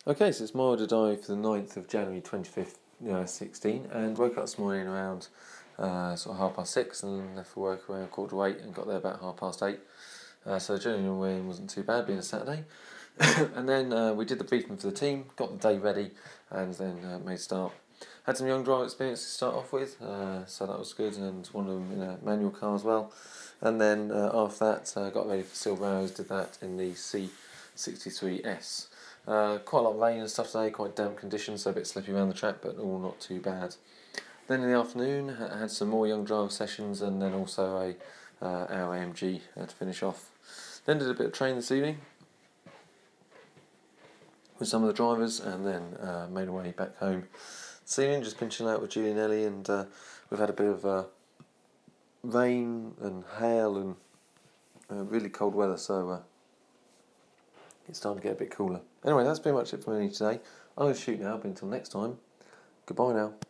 Okay, so it's my order diary for the 9th of January 2016, and woke up this morning around sort of 6:30 and left for work around 7:45 and got there about 8:30. So the journey wasn't too bad, being a Saturday. And then we did the briefing for the team, got the day ready, and then made a start. Had some young driver experience to start off with, so that was good, and one of them in a manual car as well. And then after that, got ready for Silver Arrows, did that in the C63S. Quite a lot of rain and stuff today, quite damp conditions, so a bit slippy around the track, but all not too bad. Then in the afternoon, I had some more young driver sessions, and then also our AMG to finish off. Then did a bit of training this evening with some of the drivers, and then made our way back home this evening, just been chilling out with Julie and Ellie, and we've had a bit of rain and hail and really cold weather, so it's time to get a bit cooler. Anyway, that's pretty much it for me today. I'm going to shoot now, but until next time, goodbye now.